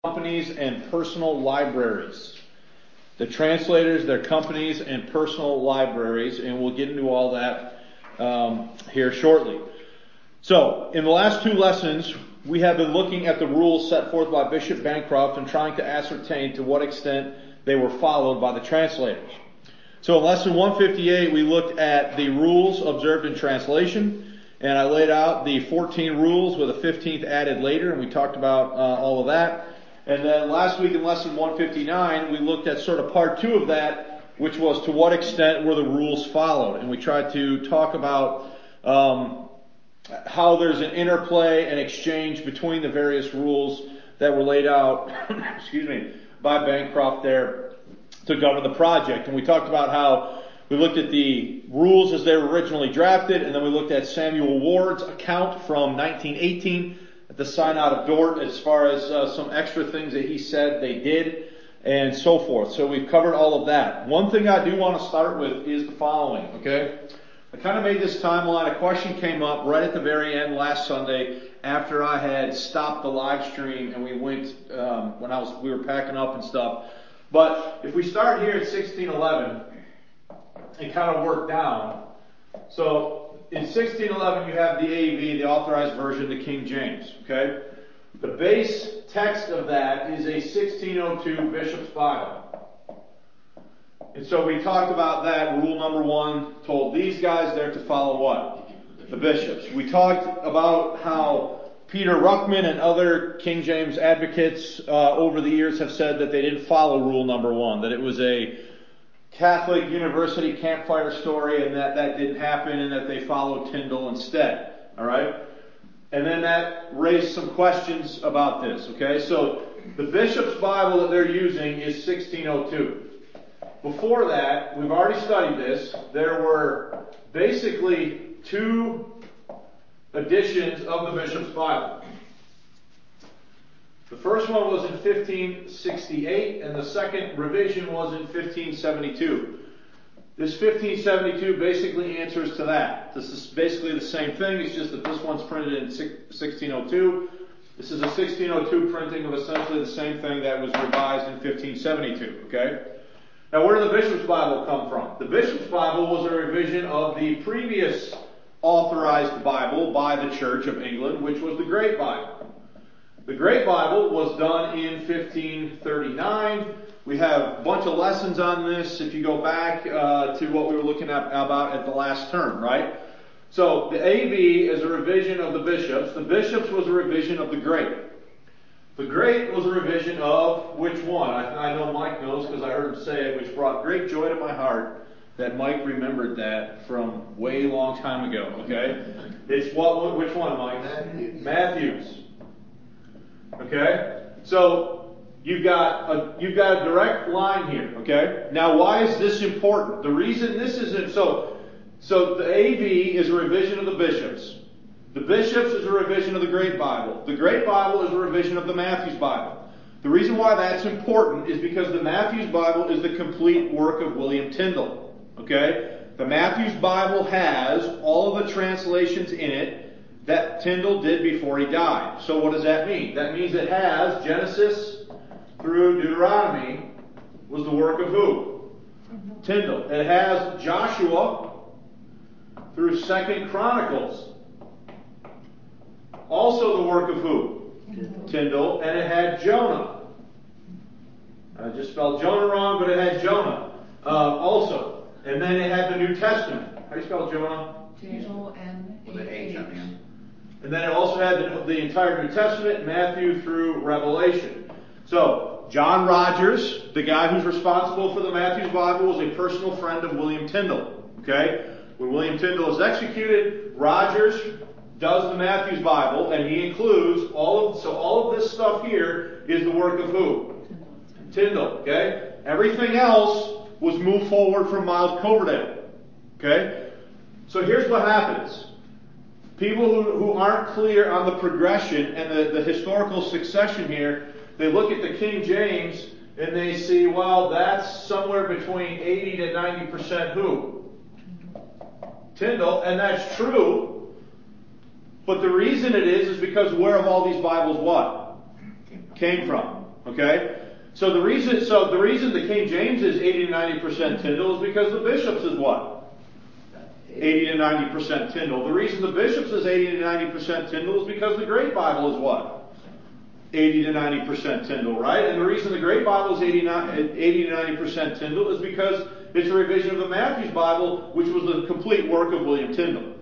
companies and personal libraries. The translators, their companies and personal libraries, and we'll get into all that here shortly. So, in the last two lessons, we have been looking at the rules set forth by Bishop Bancroft and trying to ascertain to what extent they were followed by the translators. So in lesson 158, we looked at the rules observed in translation, and I laid out the 14 rules with a 15th added later, and we talked about all of that. And then last week in lesson 159, we looked at sort of part two of that, which was to what extent were the rules followed. And we tried to talk about how there's an interplay and exchange between the various rules that were laid out by Bancroft there to govern the project. And we talked about how we looked at the rules as they were originally drafted, and then we looked at Samuel Ward's account from 1918 at the Synod of Dort as far as some extra things that he said they did and so forth. So we've covered all of that. One thing I do want to start with is the following, okay? I kind of made this timeline. A question came up right at the very end last Sunday after I had stopped the live stream and we went, we were packing up and stuff. But if we start here at 1611 and kind of work down, so in 1611 you have the AV, the Authorized Version, the King James, okay? The base text of that is a 1602 Bishop's Bible. And so we talked about that. Rule number one told these guys they're to follow what? The bishops. We talked about how Peter Ruckman and other King James advocates over the years have said that they didn't follow rule number one, that it was a Catholic university campfire story and that didn't happen and that they followed Tyndale instead. All right? And then that raised some questions about this. Okay? So the Bishop's Bible that they're using is 1602. Before that, we've already studied this, there were basically two editions of the Bishop's Bible. The first one was in 1568, and the second revision was in 1572. This 1572 basically answers to that. This is basically the same thing, it's just that this one's printed in 1602. This is a 1602 printing of essentially the same thing that was revised in 1572, okay? Now, where did the Bishop's Bible come from? The Bishop's Bible was a revision of the previous authorized Bible by the Church of England, which was the Great Bible. The Great Bible was done in 1539. We have a bunch of lessons on this if you go back to what we were looking at about at the last term, right? So the AV is a revision of the Bishops. The Bishops was a revision of the Great. The Great was a revision of which one? I know Mike knows because I heard him say it, which brought great joy to my heart that Mike remembered that from way long time ago, okay? It's which one, Mike? Matthew's. Okay? So you've got a direct line here, okay? Now why is this important? The reason this isn't so the AV is a revision of the Bishops. The Bishops is a revision of the Great Bible. The Great Bible is a revision of the Matthew's Bible. The reason why that's important is because the Matthew's Bible is the complete work of William Tyndale. Okay? The Matthew's Bible has all of the translations in it that Tyndale did before he died. So what does that mean? That means it has Genesis through Deuteronomy was the work of who? Tyndale. It has Joshua through 2 Chronicles. Also the work of who? Tyndale. And it had Jonah. I just spelled Jonah wrong, but it had Jonah also. And then it had the New Testament. How do you spell Jonah? J-O-N-A-H. And then it also had the entire New Testament, Matthew through Revelation. So, John Rogers, the guy who's responsible for the Matthew's Bible, was a personal friend of William Tyndale. Okay? When William Tyndale is executed, Rogers does the Matthew's Bible, and he includes all of this stuff here is the work of who? Tyndale. Okay? Everything else was moved forward from Miles Coverdale. Okay? So here's what happens. People who aren't clear on the progression and the historical succession here, they look at the King James and they see, well, that's somewhere between 80 to 90% who? Tyndale, and that's true. But the reason it is because where have all these Bibles what? Came from. Okay? So the reason the King James is 80 to 90% Tyndale is because the Bishops is what? 80 to 90% Tyndale. The reason the Bishops is 80 to 90% Tyndale is because the Great Bible is what? 80 to 90% Tyndale, right? And the reason the Great Bible is 80 to 90% Tyndale is because it's a revision of the Matthew's Bible, which was the complete work of William Tyndale.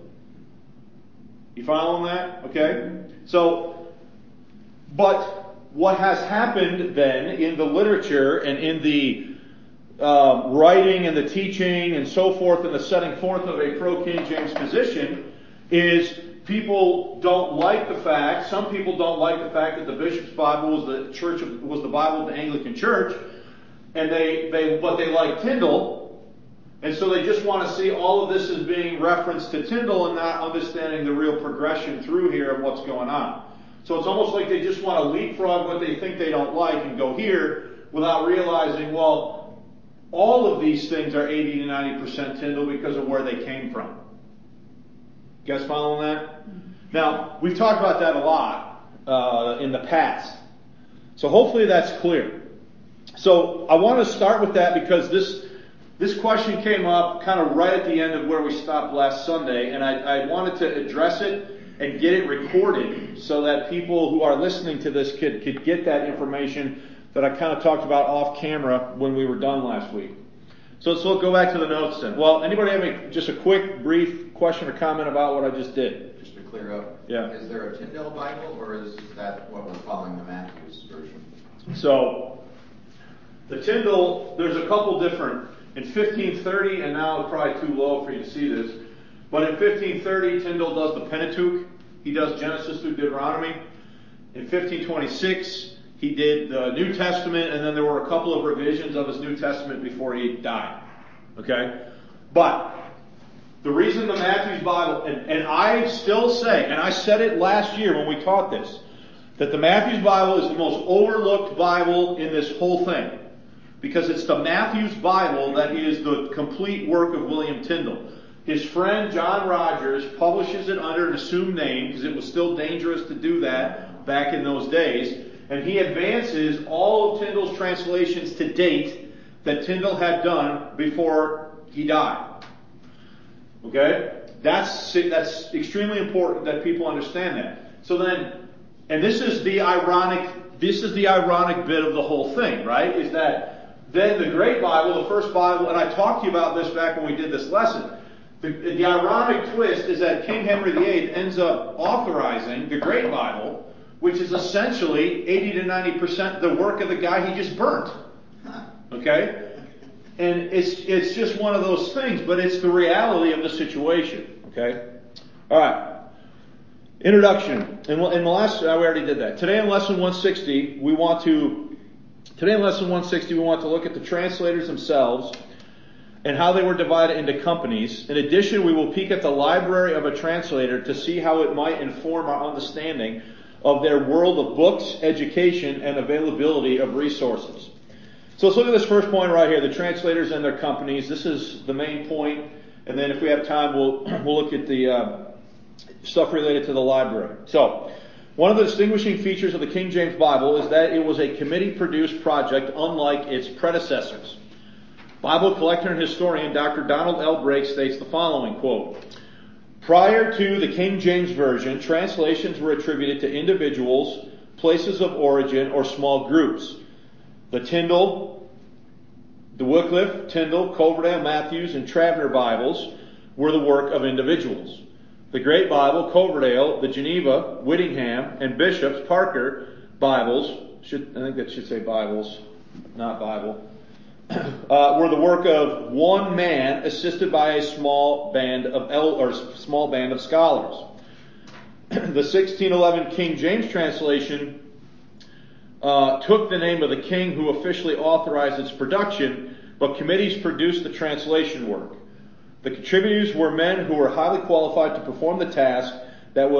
You following that? Okay? So, but what has happened then in the literature and in the writing and the teaching and so forth and the setting forth of a pro-King James position is people don't like the fact, some people don't like the fact that the Bishop's Bible was the Bible of the Anglican Church, and but they like Tyndale, and so they just want to see all of this as being referenced to Tyndale and not understanding the real progression through here of what's going on. So it's almost like they just want to leapfrog what they think they don't like and go here without realizing, well, all of these things are 80 to 90% Tyndale because of where they came from. You guys following that? Now, we've talked about that a lot in the past. So hopefully that's clear. So I want to start with that because this question came up kind of right at the end of where we stopped last Sunday, and I wanted to address it and get it recorded so that people who are listening to this could get that information that I kind of talked about off camera when we were done last week. So let's go back to the notes then. Well, anybody have just a quick, brief question or comment about what I just did? Just to clear up, yeah. Is there a Tyndale Bible, or is that what we're calling the Matthew's version? So, the Tyndale, there's a couple different. In 1530, and now it's probably too low for you to see this, but in 1530, Tyndale does the Pentateuch. He does Genesis through Deuteronomy. In 1526, he did the New Testament, and then there were a couple of revisions of his New Testament before he died. Okay? But the reason the Matthew's Bible, and I still say, and I said it last year when we taught this, that the Matthew's Bible is the most overlooked Bible in this whole thing. Because it's the Matthew's Bible that is the complete work of William Tyndale. His friend John Rogers publishes it under an assumed name because it was still dangerous to do that back in those days. And he advances all of Tyndale's translations to date that Tyndale had done before he died. Okay? That's extremely important that people understand that. So then, and this is the ironic bit of the whole thing, right? Is that then the Great Bible, the first Bible, and I talked to you about this back when we did this lesson. The ironic twist is that King Henry VIII ends up authorizing the Great Bible, which is essentially 80 to 90% the work of the guy he just burnt. Okay? And it's just one of those things, but it's the reality of the situation. Okay? Alright. Introduction. In the last, we already did that. Today in lesson 160, we want to look at the translators themselves and how they were divided into companies. In addition, we will peek at the library of a translator to see how it might inform our understanding of their world of books, education, and availability of resources. So let's look at this first point right here, the translators and their companies. This is the main point, and then if we have time, we'll look at the stuff related to the library. So, one of the distinguishing features of the King James Bible is that it was a committee-produced project unlike its predecessors. Bible collector and historian Dr. Donald L. Brake states the following, quote, "Prior to the King James Version, translations were attributed to individuals, places of origin, or small groups. The Wycliffe, Tyndale, Coverdale, Matthews, and Travner Bibles were the work of individuals. The Great Bible, Coverdale, the Geneva, Whittingham, and Bishop's Parker Bibles, I think that should say Bibles, not Bible, were the work of one man assisted by a small band of scholars. The 1611 King James translation took the name of the king who officially authorized its production, but committees produced the translation work. The contributors were men who were highly qualified to perform the task that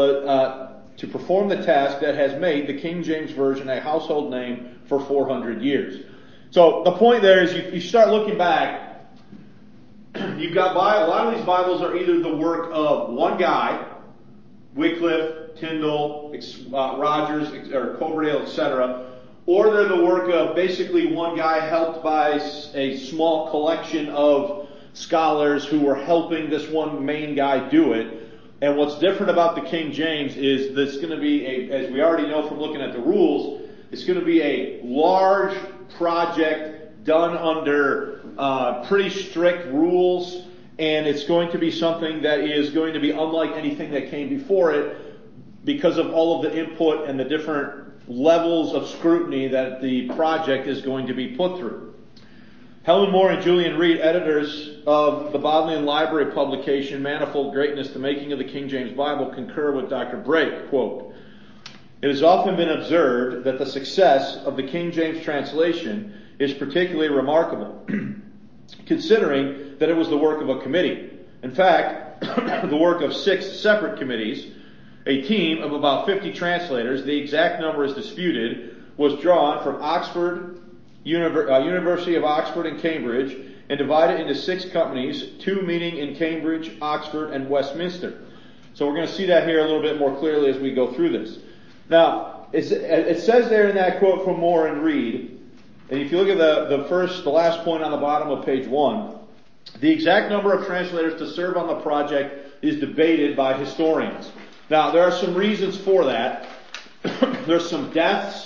has made the King James Version a household name for 400 years." So the point there is you start looking back, you've got a lot of these Bibles are either the work of one guy, Wycliffe, Tyndale, Rogers, or Coverdale, etc., or they're the work of basically one guy helped by a small collection of scholars who were helping this one main guy do it. And what's different about the King James is this going to be as we already know from looking at the rules, it's going to be a large project done under pretty strict rules, and it's going to be something that is going to be unlike anything that came before it because of all of the input and the different levels of scrutiny that the project is going to be put through. Helen Moore and Julian Reed, editors of the Bodleian Library publication Manifold Greatness, The Making of the King James Bible, concur with Dr. Brake. Quote, "It has often been observed that the success of the King James translation is particularly remarkable, considering that it was the work of a committee. In fact, the work of 6 separate committees, a team of about 50 translators, the exact number is disputed, was drawn from Oxford, University of Oxford and Cambridge, and divided into 6 companies, 2 meeting in Cambridge, Oxford, and Westminster." So we're going to see that here a little bit more clearly as we go through this. Now, it says there in that quote from Moore and Reed, and if you look at the last point on the bottom of page 1, the exact number of translators to serve on the project is debated by historians. Now, there are some reasons for that. There's some deaths.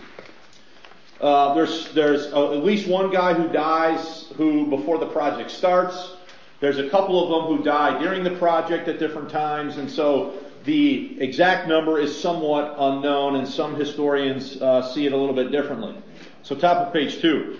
There's at least one guy who dies before the project starts. There's a couple of them who die during the project at different times, and so the exact number is somewhat unknown, and some historians see it a little bit differently. So top of page 2.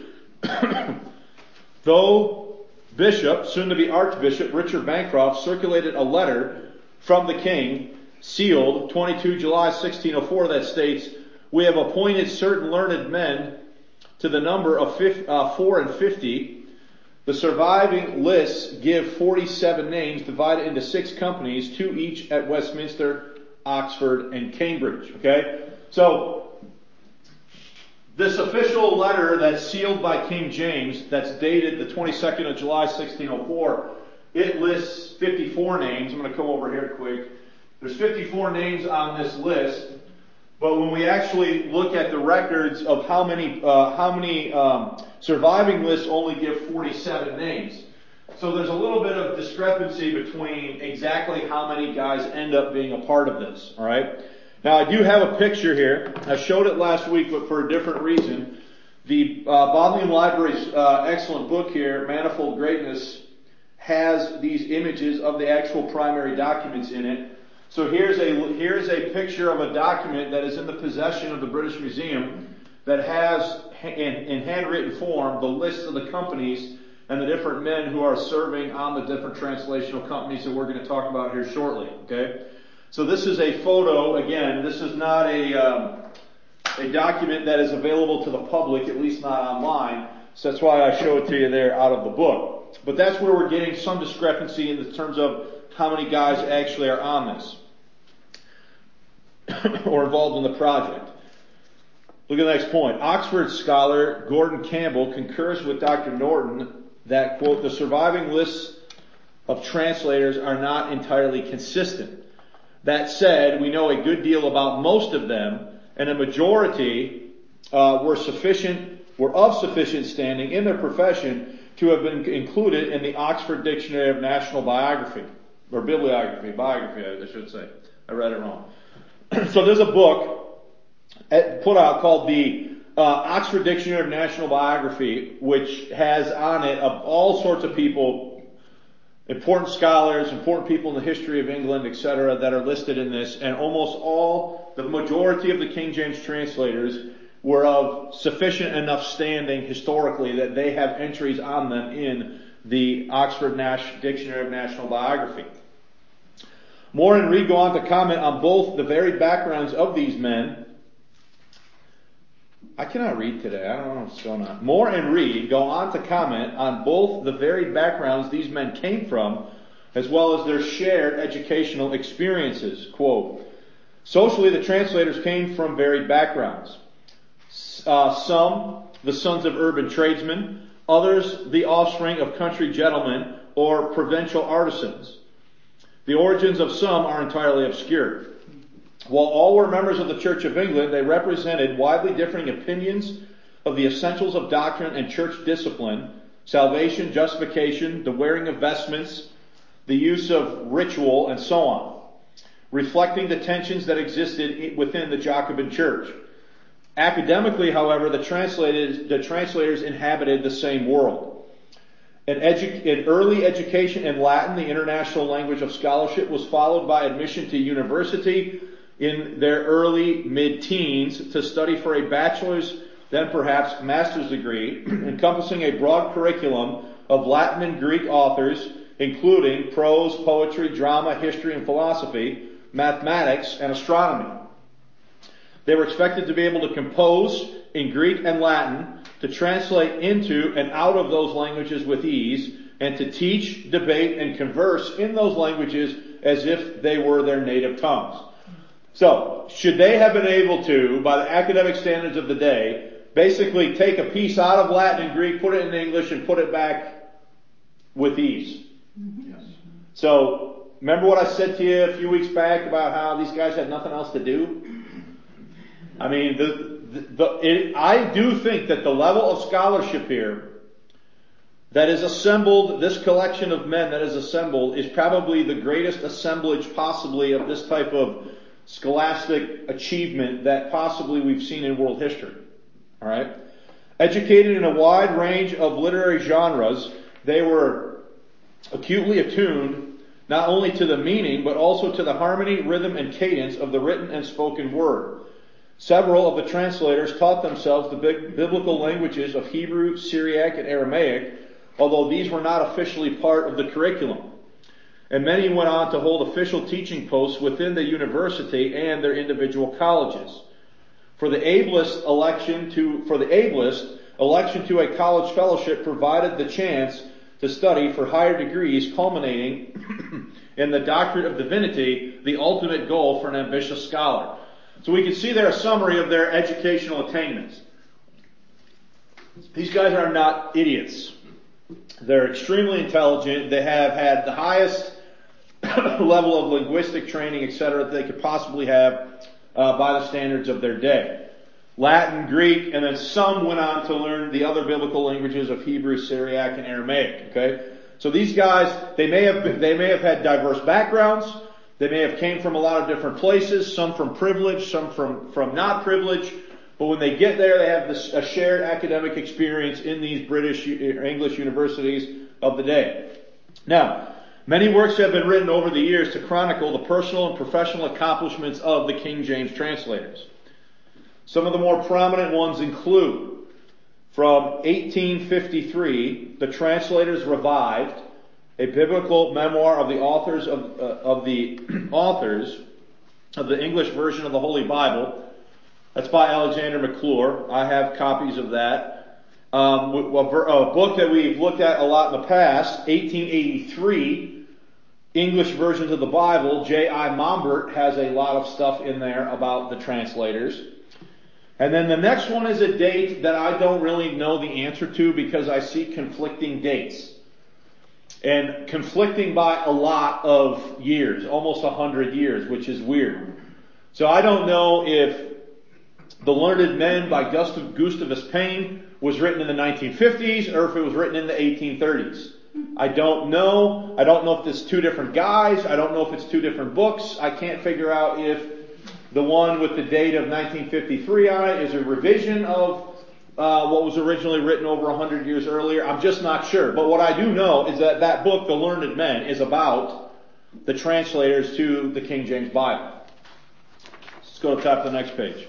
Though Bishop, soon to be Archbishop, Richard Bancroft circulated a letter from the king, sealed 22 July 1604, that states, "We have appointed certain learned men to the number of 4 and 50. The surviving lists give 47 names divided into 6 companies, 2 each at Westminster, Oxford, and Cambridge." Okay? So, this official letter that's sealed by King James, that's dated the 22nd of July 1604, it lists 54 names. I'm going to come over here quick. There's 54 names on this list. But when we actually look at the records of how many surviving lists only give 47 names. So there's a little bit of discrepancy between exactly how many guys end up being a part of this. All right. Now I do have a picture here. I showed it last week, but for a different reason. The Bodleian Library's excellent book here, Manifold Greatness, has these images of the actual primary documents in it. So here's a picture of a document that is in the possession of the British Museum that has, in handwritten form, the list of the companies and the different men who are serving on the different translational companies that we're going to talk about here shortly. Okay, so this is a photo. Again, this is not a document that is available to the public, at least not online. So that's why I show it to you there out of the book. But that's where we're getting some discrepancy in terms of how many guys actually are on this or involved in the project. Look at the next point. Oxford scholar Gordon Campbell concurs with Dr. Norton that, quote, "the surviving lists of translators are not entirely consistent. That said, we know a good deal about most of them, and a majority were of sufficient standing in their profession to have been included in the Oxford Dictionary of National Biography." Or bibliography, I should say. I read it wrong. So there's a book put out called the Oxford Dictionary of National Biography, which has on it all sorts of people, important scholars, important people in the history of England, etc., that are listed in this, and the majority of the King James translators were of sufficient enough standing historically that they have entries on them in the Oxford Dictionary of National Biography. Moore and Reed go on to comment on both the varied backgrounds of these men. I cannot read today. I don't know what's going on. Moore and Reed go on to comment on both the varied backgrounds these men came from, as well as their shared educational experiences. Quote, "Socially, the translators came from varied backgrounds. Some, the sons of urban tradesmen, others, the offspring of country gentlemen or provincial artisans. The origins of some are entirely obscure. While all were members of the Church of England, they represented widely differing opinions of the essentials of doctrine and church discipline, salvation, justification, the wearing of vestments, the use of ritual, and so on, reflecting the tensions that existed within the Jacobin Church. Academically, however, the translators inhabited the same world. An early education in Latin, the international language of scholarship, was followed by admission to university in their early mid-teens to study for a bachelor's, then perhaps master's degree, encompassing a broad curriculum of Latin and Greek authors, including prose, poetry, drama, history, and philosophy, mathematics, and astronomy. They were expected to be able to compose in Greek and Latin, to translate into and out of those languages with ease, and to teach, debate, and converse in those languages as if they were their native tongues. So, should they have been able to, by the academic standards of the day, basically take a piece out of Latin and Greek, put it in English, and put it back with ease? Yes. So, remember what I said to you a few weeks back about how these guys had nothing else to do? I mean, I do think that the level of scholarship here that is assembled, this collection of men that is assembled, is probably the greatest assemblage possibly of this type of scholastic achievement that possibly we've seen in world history. Alright? Educated in a wide range of literary genres, they were acutely attuned not only to the meaning, but also to the harmony, rhythm, and cadence of the written and spoken word. Several of the translators taught themselves the biblical languages of Hebrew, Syriac, and Aramaic, although these were not officially part of the curriculum. And many went on to hold official teaching posts within the university and their individual colleges. For the ablest, election to a college fellowship provided the chance to study for higher degrees, culminating in the doctorate of divinity, the ultimate goal for an ambitious scholar. So we can see there a summary of their educational attainments. These guys are not idiots. They're extremely intelligent. They have had the highest level of linguistic training, etc., that they could possibly have by the standards of their day. Latin, Greek, and then some went on to learn the other biblical languages of Hebrew, Syriac, and Aramaic. Okay, so these guys, they may have had diverse backgrounds. They may have came from a lot of different places, some from privilege, some from not privilege. But when they get there, they have a shared academic experience in these British or English universities of the day. Now, many works have been written over the years to chronicle the personal and professional accomplishments of the King James translators. Some of the more prominent ones include, from 1853, the translators revived a biblical memoir of the authors of the English version of the Holy Bible. That's by Alexander McClure. I have copies of that. A book that we've looked at a lot in the past, 1883, English versions of the Bible. J.I. Mombert has a lot of stuff in there about the translators. And then the next one is a date that I don't really know the answer to because I see conflicting dates. And conflicting by a lot of years, almost 100 years, which is weird. So I don't know if The Learned Men by Gustavus Payne was written in the 1950s or if it was written in the 1830s. I don't know. I don't know if it's two different guys. I don't know if it's two different books. I can't figure out if the one with the date of 1953 on it is a revision of what was originally written over 100 years earlier. I'm just not sure. But what I do know is that that book, The Learned Men, is about the translators to the King James Bible. Let's go to the top of the next page.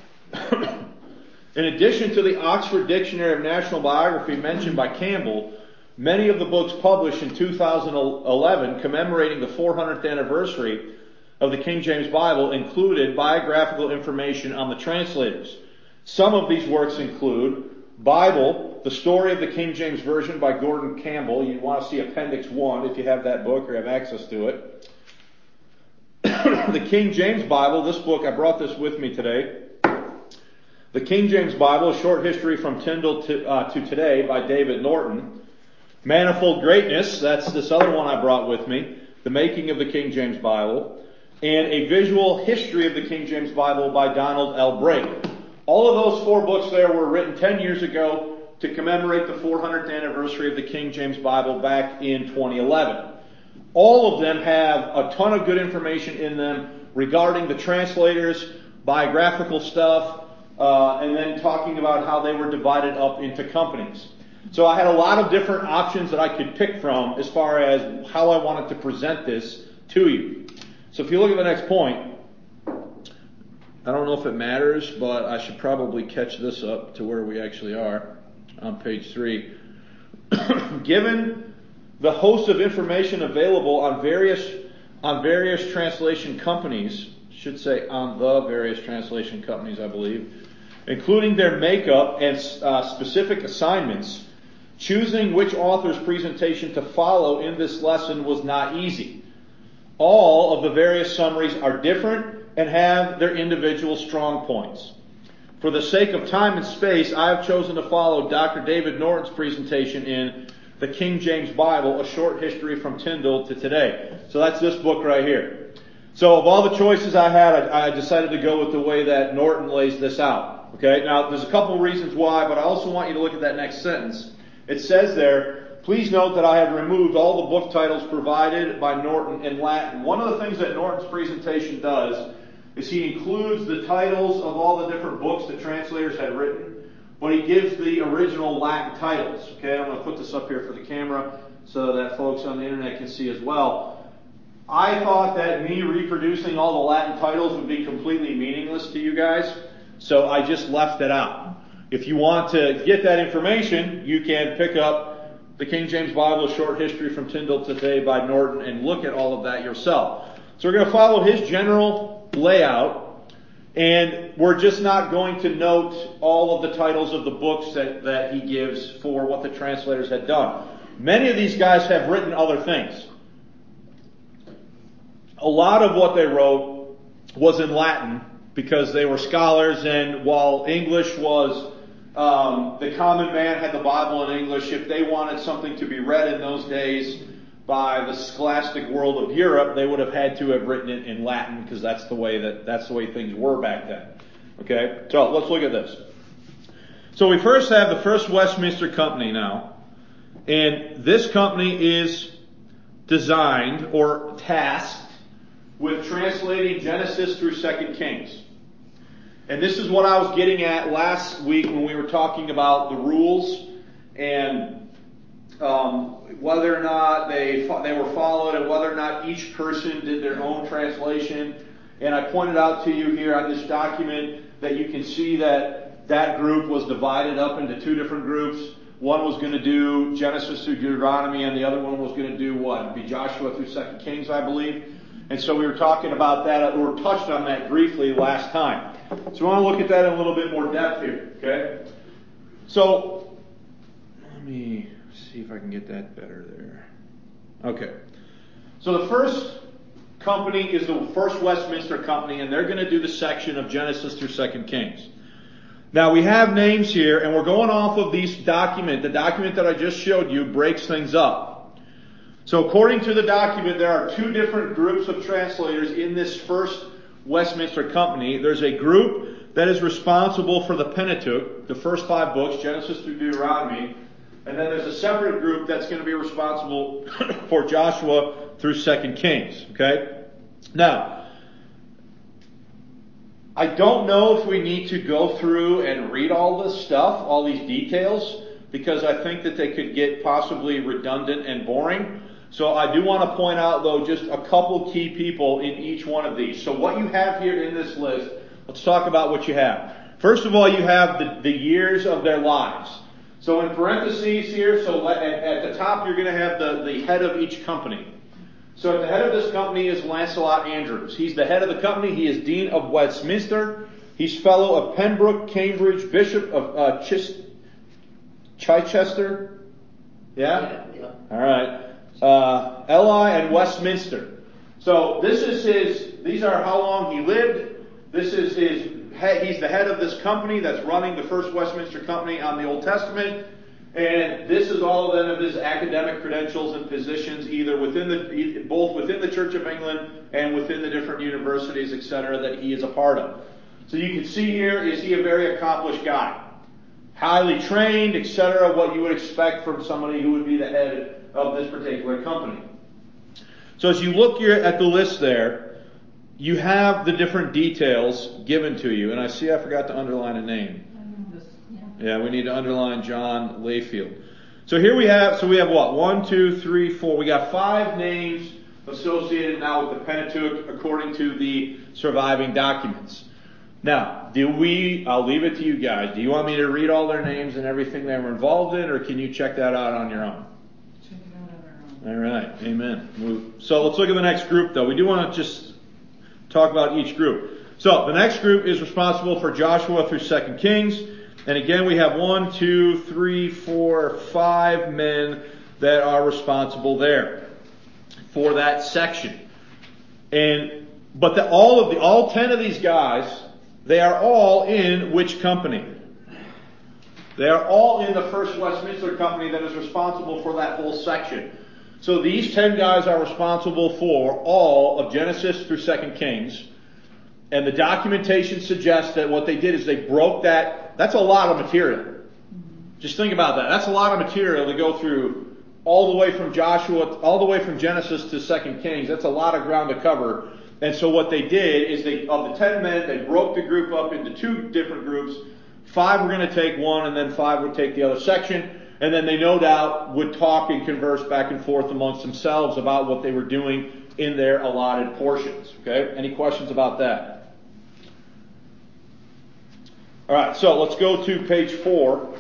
In addition to the Oxford Dictionary of National Biography mentioned by Campbell, many of the books published in 2011 commemorating the 400th anniversary of the King James Bible included biographical information on the translators. Some of these works include Bible, the Story of the King James Version by Gordon Campbell. You want to see Appendix 1 if you have that book or have access to it. The King James Bible, this book, I brought this with me today. The King James Bible, A Short History from Tyndale to Today by David Norton. Manifold Greatness, that's this other one I brought with me. The Making of the King James Bible. and A Visual History of the King James Bible by Donald L. Brake. All of those 4 books there were written 10 years ago to commemorate the 400th anniversary of the King James Bible back in 2011. All of them have a ton of good information in them regarding the translators, biographical stuff, and then talking about how they were divided up into companies. So I had a lot of different options that I could pick from as far as how I wanted to present this to you. So if you look at the next point, I don't know if it matters, but I should probably catch this up to where we actually are on page 3. Given the host of information available on various translation companies, should say on the various translation companies, I believe, including their makeup and specific assignments, choosing which author's presentation to follow in this lesson was not easy. All of the various summaries are different and have their individual strong points. For the sake of time and space, I have chosen to follow Dr. David Norton's presentation in The King James Bible, A Short History from Tyndale to Today. So that's this book right here. So of all the choices I had, I decided to go with the way that Norton lays this out. Okay, now there's a couple reasons why, but I also want you to look at that next sentence. It says there, please note that I have removed all the book titles provided by Norton in Latin. One of the things that Norton's presentation does is he includes the titles of all the different books that translators had written, but he gives the original Latin titles. Okay, I'm going to put this up here for the camera so that folks on the internet can see as well. I thought that me reproducing all the Latin titles would be completely meaningless to you guys, so I just left it out. If you want to get that information, you can pick up the King James Bible, A Short History from Tyndale to Today by Norton and look at all of that yourself. So we're going to follow his general layout, and we're just not going to note all of the titles of the books that he gives for what the translators had done. Many of these guys have written other things. A lot of what they wrote was in Latin because they were scholars, and while English was, the common man had the Bible in English, if they wanted something to be read in those days by the scholastic world of Europe, they would have had to have written it in Latin because that's the way things were back then. Okay, so let's look at this. So we first have the First Westminster Company now, and this company is designed or tasked with translating Genesis through 2 Kings. And this is what I was getting at last week when we were talking about the rules and whether or not they were followed and whether or not each person did their own translation. And I pointed out to you here on this document that you can see that group was divided up into 2 different groups. One was going to do Genesis through Deuteronomy, and the other one was going to do what? It'd be Joshua through 2 Kings, I believe. And so we were talking about that, or touched on that briefly last time. So we want to look at that in a little bit more depth here, okay? So, let me see if I can get that better there. Okay. So the first company is the First Westminster Company, and they're going to do the section of Genesis through 2 Kings. Now we have names here, and we're going off of these document. The document that I just showed you breaks things up. So according to the document, there are 2 different groups of translators in this First Westminster Company. There's a group that is responsible for the Pentateuch, the first 5 books, Genesis through Deuteronomy. And then there's a separate group that's going to be responsible for Joshua through 2 Kings. Okay? Now, I don't know if we need to go through and read all this stuff, all these details, because I think that they could get possibly redundant and boring. So I do want to point out, though, just a couple key people in each one of these. So what you have here in this list, let's talk about what you have. First of all, you have the years of their lives. So in parentheses here, so at the top you're going to have the head of each company. So at the head of this company is Lancelot Andrews. He's the head of the company. He is Dean of Westminster. He's Fellow of Pembroke, Cambridge, Bishop of Chichester. Yeah? All right. Ely and Westminster. So these are how long he lived. This is he's the head of this company that's running the First Westminster Company on the Old Testament. And this is all then of his academic credentials and positions, both within the Church of England and within the different universities, etc., that he is a part of. So you can see here, is he a very accomplished guy? Highly trained, etc., what you would expect from somebody who would be the head of this particular company. So as you look here at the list there, you have the different details given to you. And I see I forgot to underline a name. Yeah, we need to underline John Layfield. So here we have what? 1, 2, 3, 4. We got 5 names associated now with the Pentateuch according to the surviving documents. Now, I'll leave it to you guys. Do you want me to read all their names and everything they were involved in, or can you check that out on your own? Check it out on our own. All right, amen. So let's look at the next group, though. We do want to just talk about each group. So the next group is responsible for Joshua through 2 Kings. And again, we have 1, 2, 3, 4, 5 men that are responsible there for that section. But all 10 of these guys, they are all in which company? They are all in the First Westminster Company that is responsible for that whole section. So these 10 guys are responsible for all of Genesis through 2 Kings. And the documentation suggests that what they did is they broke that. That's a lot of material. Just think about that. That's a lot of material to go through all the way from Genesis to 2 Kings. That's a lot of ground to cover. And so what they did is of the 10 men, they broke the group up into 2 different groups. 5 were going to take one, and then 5 would take the other section. And then they no doubt would talk and converse back and forth amongst themselves about what they were doing in their allotted portions. Okay? Any questions about that? All right, so let's go to page 4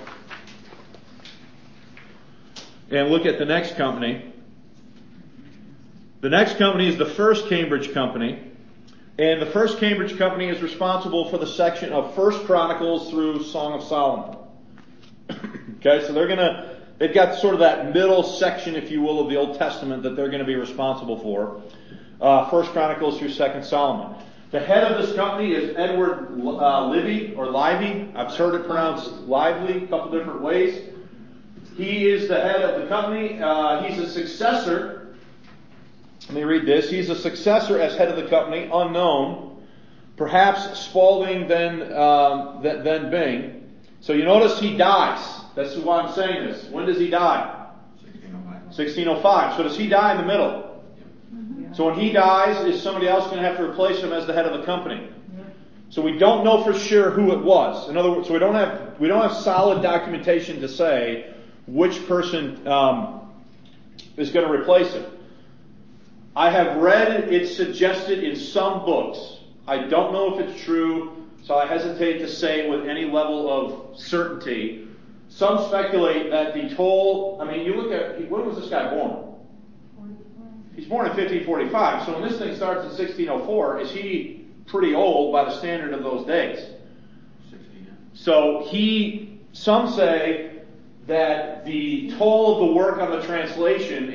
and look at the next company. The next company is the First Cambridge Company. And the First Cambridge Company is responsible for the section of 1 Chronicles through Song of Solomon. Okay, so they've got sort of that middle section, if you will, of the Old Testament that they're going to be responsible for. 1 Chronicles through 2 Solomon. The head of this company is Edward Livy. I've heard it pronounced Lively a couple different ways. He is the head of the company. He's a successor. Let me read this. He's a successor as head of the company, unknown. Perhaps Spalding, then Bing. So you notice he dies. That's why I'm saying this. When does he die? 1605. So does he die in the middle? So when he dies, is somebody else going to have to replace him as the head of the company? So we don't know for sure who it was. In other words, so we don't have solid documentation to say which person is going to replace him. I have read it suggested in some books. I don't know if it's true, so I hesitate to say with any level of certainty. Some speculate that you look at, when was this guy born? He's born in 1545, so when this thing starts in 1604, is he pretty old by the standard of those days? 16. So some say that the toll of the work on the translation,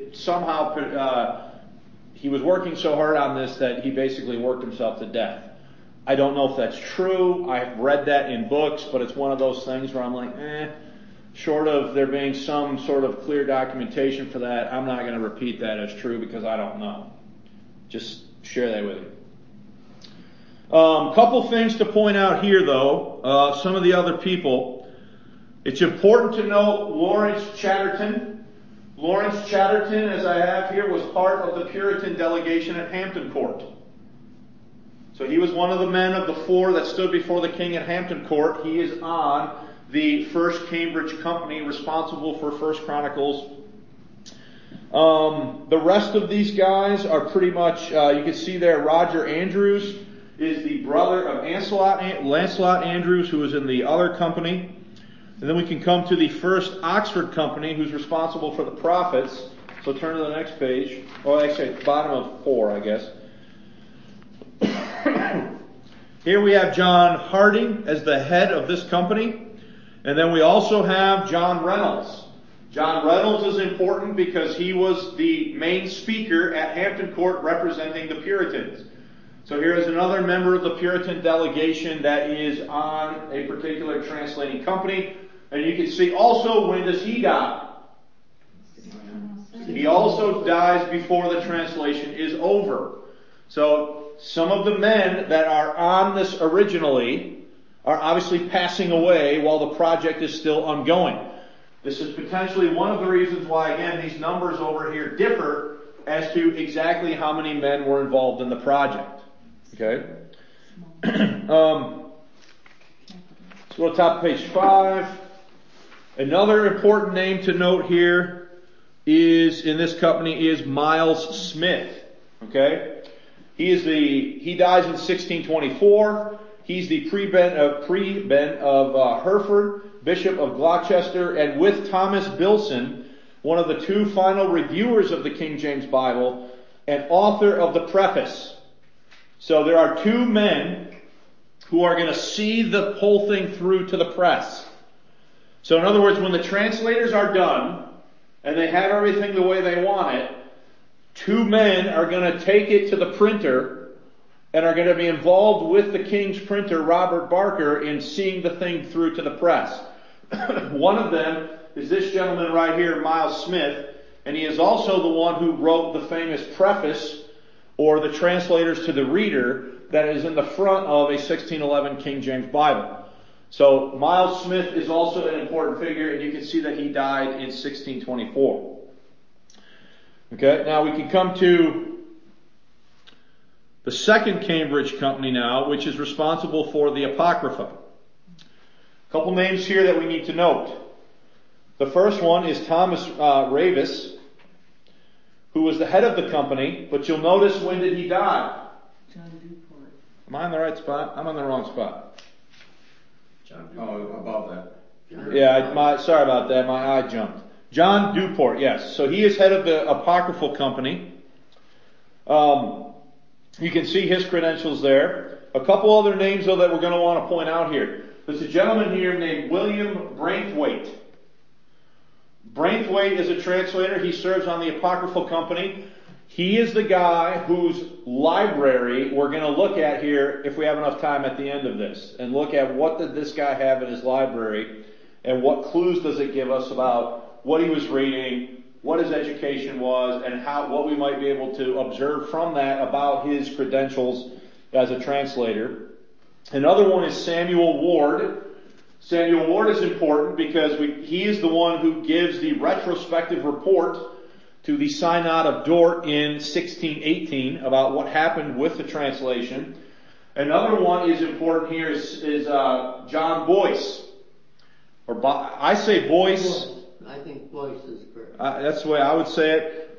he was working so hard on this that he basically worked himself to death. I don't know if that's true. I've read that in books, but it's one of those things where I'm like, short of there being some sort of clear documentation for that, I'm not going to repeat that as true because I don't know. Just share that with you. Couple things to point out here, though. Some of the other people. It's important to note Lawrence Chatterton. Lawrence Chatterton, as I have here, was part of the Puritan delegation at Hampton Court. So he was one of the men of the 4 that stood before the king at Hampton Court. He is on the First Cambridge Company responsible for 1 Chronicles. The rest of these guys are pretty much, you can see there, Roger Andrews is the brother of Lancelot Andrews, who was in the other company. And then we can come to the First Oxford Company, who's responsible for the prophets. So turn to the next page. Well, actually, at the bottom of 4, I guess. Here we have John Harding as the head of this company. And then we also have John Reynolds. John Reynolds is important because he was the main speaker at Hampton Court representing the Puritans. So here is another member of the Puritan delegation that is on a particular translating company. And you can see also, when does he die? He also dies before the translation is over. So some of the men that are on this originally are obviously passing away while the project is still ongoing. This is potentially one of the reasons why, again, these numbers over here differ as to exactly how many men were involved in the project. Okay? Let's go to top of page 5. Another important name to note here in this company is Miles Smith. Okay? He dies in 1624. He's the prebend of Hereford, Bishop of Gloucester, and with Thomas Bilson, one of the two final reviewers of the King James Bible, and author of the preface. So there are two men who are going to see the whole thing through to the press. So in other words, when the translators are done, and they have everything the way they want it, two men are going to take it to the printer and are going to be involved with the King's printer, Robert Barker, in seeing the thing through to the press. One of them is this gentleman right here, Miles Smith, and he is also the one who wrote the famous preface, or the translators to the reader, that is in the front of a 1611 King James Bible. So Miles Smith is also an important figure, and you can see that he died in 1624. Okay, now we can come to the second Cambridge company now, which is responsible for the Apocrypha. A couple names here that we need to note. The first one is Thomas Ravis, who was the head of the company, but you'll notice, when did he die? John Duport. Am I in the right spot? I'm on the wrong spot. Above that. Yeah, sorry about that. My eye jumped. John Duport, yes. So he is head of the Apocryphal Company. You can see his credentials there. A couple other names, though, that we're going to want to point out here. There's a gentleman here named William Braithwaite. Braithwaite is a translator. He serves on the Apocryphal Company. He is the guy whose library we're going to look at here, if we have enough time at the end of this, and look at what did this guy have in his library, and what clues does it give us about what he was reading, what his education was, and what we might be able to observe from that about his credentials as a translator. Another one is Samuel Ward. Samuel Ward is important because he is the one who gives the retrospective report to the Synod of Dort in 1618 about what happened with the translation. Another one is important here is John Boyce. I say Boyce. I think Boyce is correct. That's the way I would say it.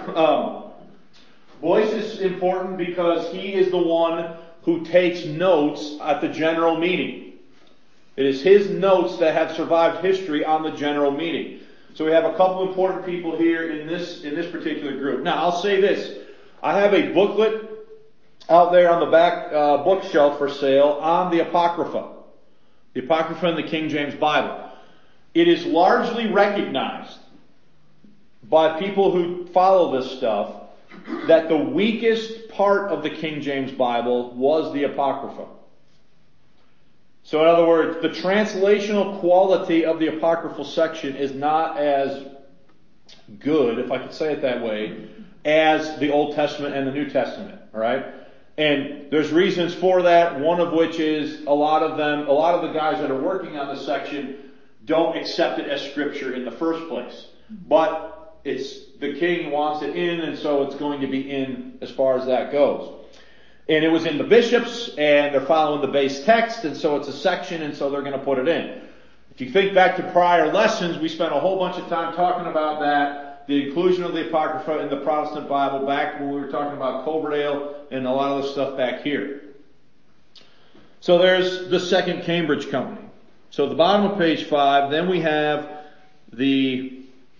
Boyce is important because he is the one who takes notes at the general meeting. It is his notes that have survived history on the general meeting. So we have a couple important people here in this particular group. Now, I'll say this. I have a booklet out there on the back bookshelf for sale on the Apocrypha. The Apocrypha in the King James Bible. It is largely recognized by people who follow this stuff that the weakest part of the King James Bible was the Apocrypha. So in other words, the translational quality of the apocryphal section is not as good, if I could say it that way, as the Old Testament and the New Testament. All right? And there's reasons for that, one of which is a lot of the guys that are working on the section don't accept it as scripture in the first place. But the king wants it in, and so it's going to be in as far as that goes. And it was in the bishops, and they're following the base text, and so it's a section, and so they're going to put it in. If you think back to prior lessons, we spent a whole bunch of time talking about that, the inclusion of the Apocrypha in the Protestant Bible back when we were talking about Coverdale and a lot of the stuff back here. So there's the second Cambridge company. So at the bottom of page 5, then we have the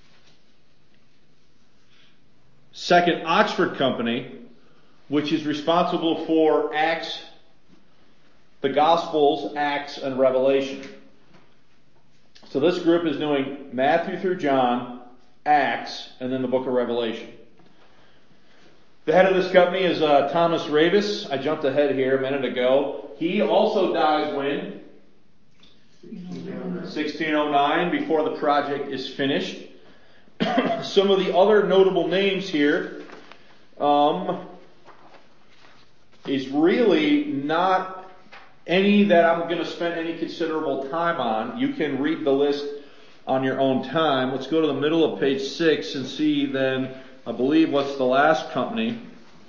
second Oxford company, which is responsible for Acts, the Gospels, Acts, and Revelation. So this group is doing Matthew through John, Acts, and then the book of Revelation. The head of this company is Thomas Ravis. I jumped ahead here a minute ago. He also dies when? 1609, before the project is finished. Some of the other notable names here is really not any that I'm going to spend any considerable time on. You can read the list on your own time. Let's go to the middle of page 6 and see then, I believe, what's the last company,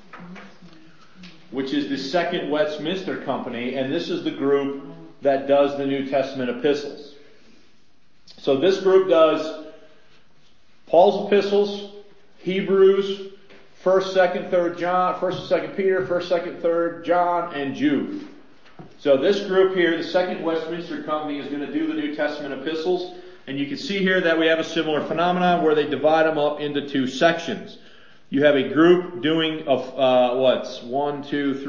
which is the Second Westminster Company, and this is the group that does the New Testament epistles. So this group does Paul's epistles, Hebrews, 1st, 2nd, 3rd John, 1st and 2nd Peter, 1st, 2nd, 3rd John, and Jude. So this group here, the Second Westminster Company, is going to do the New Testament epistles. And you can see here that we have a similar phenomenon where they divide them up into 2 sections. You have a group doing of, 4,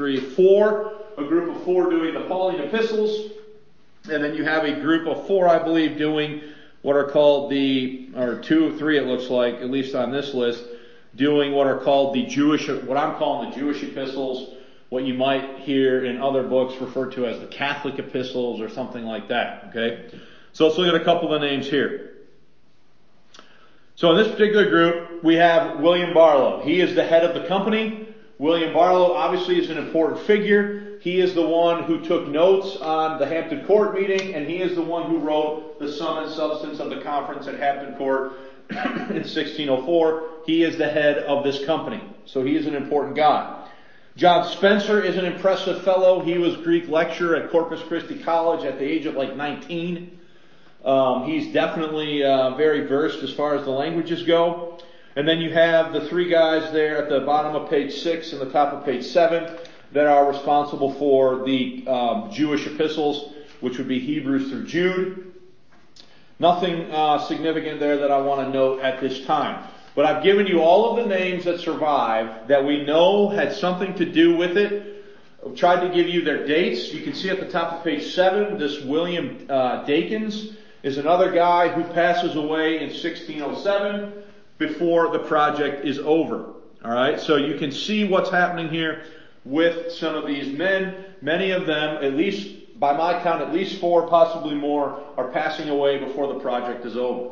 a group of 4 doing the Pauline epistles. And then you have a group of 4, I believe, doing what are called 3 it looks like, at least on this list, doing what are called what I'm calling the Jewish epistles, what you might hear in other books referred to as the Catholic epistles or something like that, okay? So let's look at a couple of the names here. So in this particular group, we have William Barlow. He is the head of the company. William Barlow obviously is an important figure. He is the one who took notes on the Hampton Court meeting, and he is the one who wrote the sum and substance of the conference at Hampton Court in 1604. He is the head of this company. So he is an important guy. John Spencer is an impressive fellow. He was Greek lecturer at Corpus Christi College at the age of 19. He's definitely very versed as far as the languages go. And then you have the 3 guys there at the bottom of page 6 and the top of page 7 that are responsible for the Jewish epistles, which would be Hebrews through Jude. Nothing significant there that I want to note at this time. But I've given you all of the names that survive that we know had something to do with it. I've tried to give you their dates. You can see at the top of page 7, this William Dakins is another guy who passes away in 1607 before the project is over. Alright, so you can see what's happening here with some of these men. Many of them, at least by my count, at least 4, possibly more, are passing away before the project is over.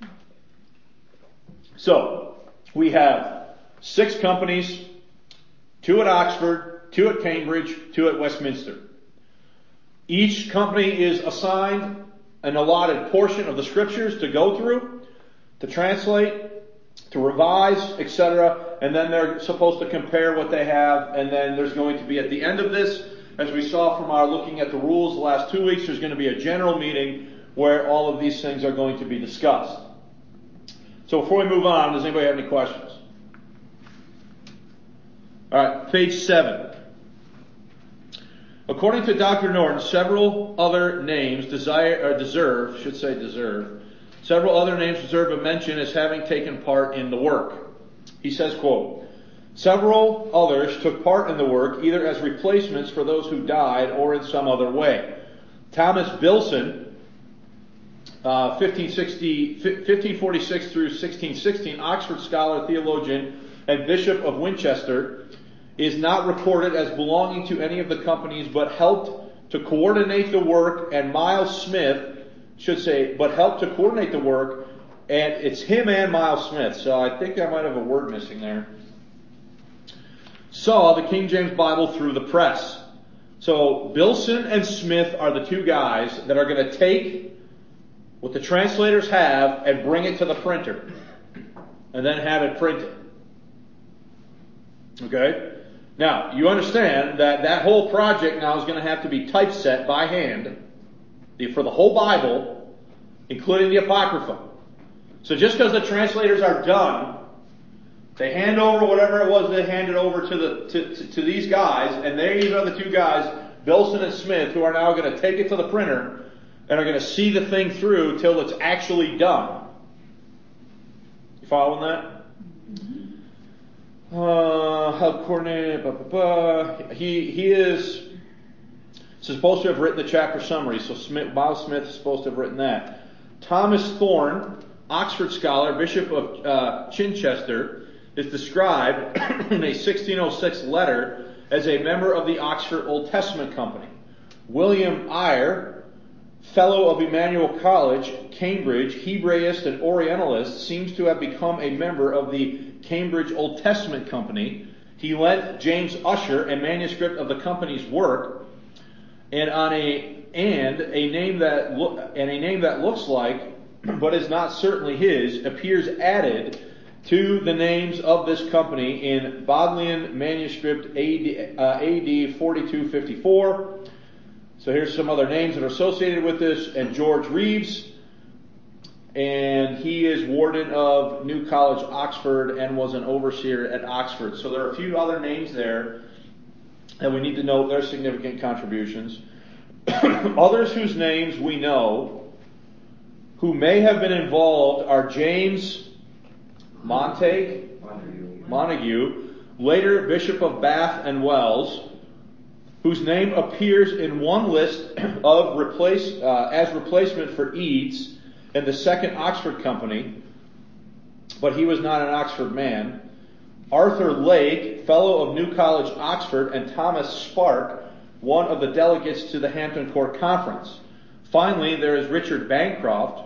So, we have 6 companies, 2 at Oxford, 2 at Cambridge, 2 at Westminster. Each company is assigned an allotted portion of the scriptures to go through, to translate, to revise, etc. And then they're supposed to compare what they have, and then there's going to be at the end of this, as we saw from our looking at the rules the last 2 weeks, there's going to be a general meeting where all of these things are going to be discussed. So before we move on, does anybody have any questions? Alright, page 7. According to Dr. Norton, several other names deserve a mention as having taken part in the work. He says, quote, several others took part in the work either as replacements for those who died or in some other way. Thomas Bilson, 1546 through 1616, Oxford scholar, theologian, and Bishop of Winchester, is not recorded as belonging to any of the companies, but helped to coordinate the work, and Miles Smith helped to coordinate the work, and it's him and Miles Smith, so I think I might have a word missing there, saw the King James Bible through the press. So Bilson and Smith are the 2 guys that are going to take what the translators have and bring it to the printer, and then have it printed. Okay? Now, you understand that whole project now is going to have to be typeset by hand for the whole Bible, including the Apocrypha. So just because the translators are done, they hand over whatever it was they handed over to these guys, and these are the 2 guys, Bilson and Smith, who are now going to take it to the printer and are going to see the thing through till it's actually done. You following that? Help coordinate, He is supposed to have written the chapter summary, so Miles Smith is supposed to have written that. Thomas Thorne, Oxford scholar, Bishop of Chichester, is described in a 1606 letter as a member of the Oxford Old Testament Company. William Eyre, fellow of Emmanuel College, Cambridge, Hebraist and Orientalist, seems to have become a member of the Cambridge Old Testament Company. He lent James Ussher a manuscript of the company's work, and a name that looks like, but is not certainly his, appears added to the names of this company in Bodleian manuscript AD 4254. So here's some other names that are associated with this, and George Reeves, and he is warden of New College, Oxford, and was an overseer at Oxford. So there are a few other names there that we need to note their significant contributions. Others whose names we know, who may have been involved, are James Montague, later Bishop of Bath and Wells, whose name appears in one list of as replacement for Eads in the Second Oxford Company, but he was not an Oxford man. Arthur Lake, fellow of New College, Oxford, and Thomas Spark, one of the delegates to the Hampton Court Conference. Finally, there is Richard Bancroft.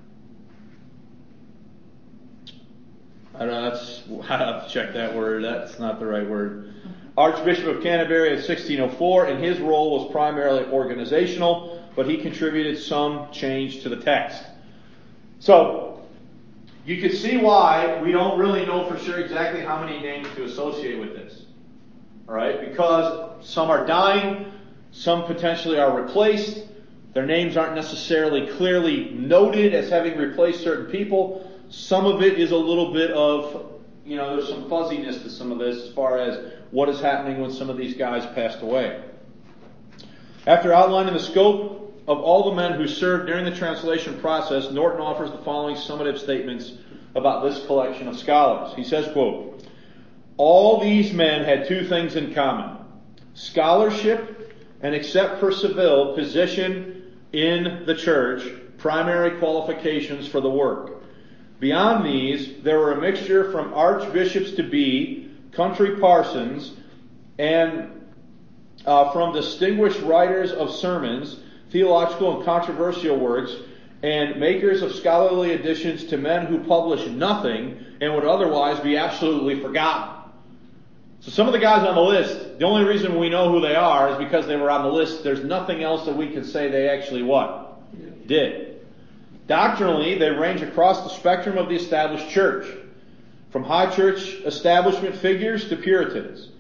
I have to check that word. That's not the right word. Archbishop of Canterbury in 1604, and his role was primarily organizational, but he contributed some change to the text. So, you can see why we don't really know for sure exactly how many names to associate with this. Alright? Because some are dying, some potentially are replaced, their names aren't necessarily clearly noted as having replaced certain people. Some of it is a little bit of, there's some fuzziness to some of this as far as what is happening when some of these guys passed away. After outlining the scope of all the men who served during the translation process, Norton offers the following summative statements about this collection of scholars. He says, quote, all these men had two things in common: scholarship and, except for Seville, position in the church, primary qualifications for the work. Beyond these, there were a mixture from archbishops to be, country parsons, and from distinguished writers of sermons, theological and controversial works, and makers of scholarly additions, to men who publish nothing and would otherwise be absolutely forgotten. So some of the guys on the list, the only reason we know who they are is because they were on the list. There's nothing else that we can say they actually what? Did. Doctrinally, they range across the spectrum of the established church, from high church establishment figures to Puritans.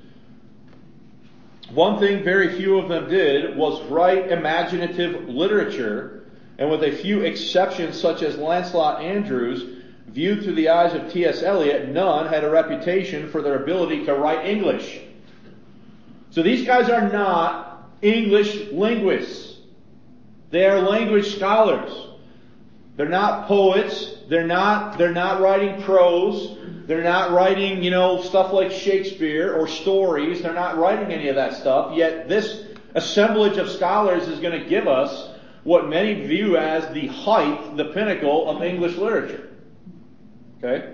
One thing very few of them did was write imaginative literature, and with a few exceptions such as Lancelot Andrewes, viewed through the eyes of T.S. Eliot, none had a reputation for their ability to write English. So these guys are not English linguists. They are language scholars. They're not poets. They're not writing prose. They're not writing, stuff like Shakespeare or stories. They're not writing any of that stuff. Yet this assemblage of scholars is going to give us what many view as the height, the pinnacle of English literature. Okay?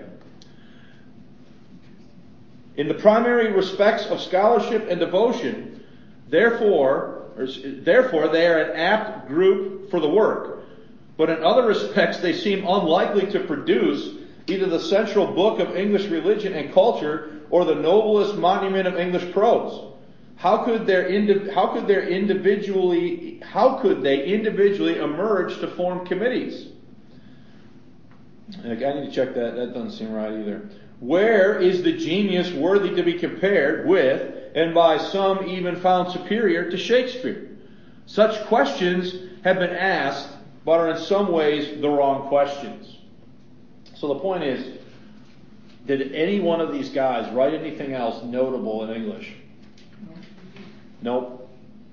In the primary respects of scholarship and devotion, therefore they are an apt group for the work. But in other respects, they seem unlikely to produce either the central book of English religion and culture or the noblest monument of English prose. How could they individually emerge to form committees? I need to check that. That doesn't seem right either. Where is the genius worthy to be compared with, and by some even found superior to, Shakespeare? Such questions have been asked, but are in some ways the wrong questions. So the point is, did any one of these guys write anything else notable in English? Nope.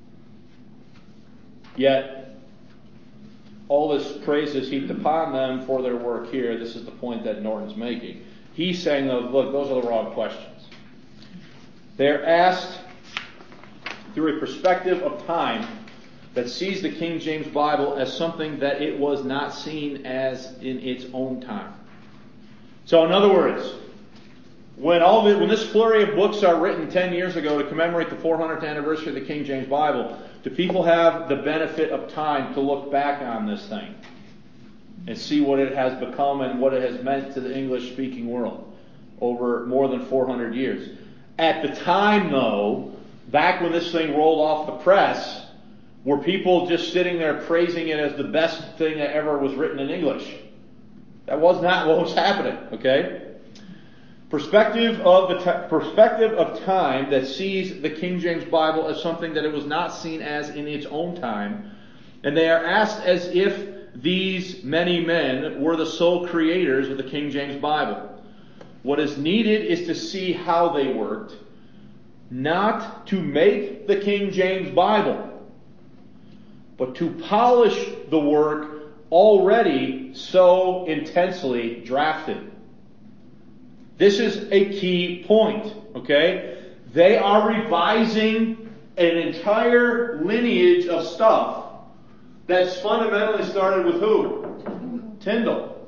Yet, all this praise is heaped upon them for their work here. This is the point that Norton's making. He's saying, look, those are the wrong questions. They're asked through a perspective of time that sees the King James Bible as something that it was not seen as in its own time. So in other words, when this flurry of books are written 10 years ago to commemorate the 400th anniversary of the King James Bible, do people have the benefit of time to look back on this thing and see what it has become and what it has meant to the English-speaking world over more than 400 years? At the time, though, back when this thing rolled off the press, were people just sitting there praising it as the best thing that ever was written in English? That was not what was happening, okay? Perspective of time that sees the King James Bible as something that it was not seen as in its own time. And they are asked as if these many men were the sole creators of the King James Bible. What is needed is to see how they worked, not to make the King James Bible, but to polish the work already so intensely drafted. This is a key point, okay? They are revising an entire lineage of stuff that's fundamentally started with who? Tyndale.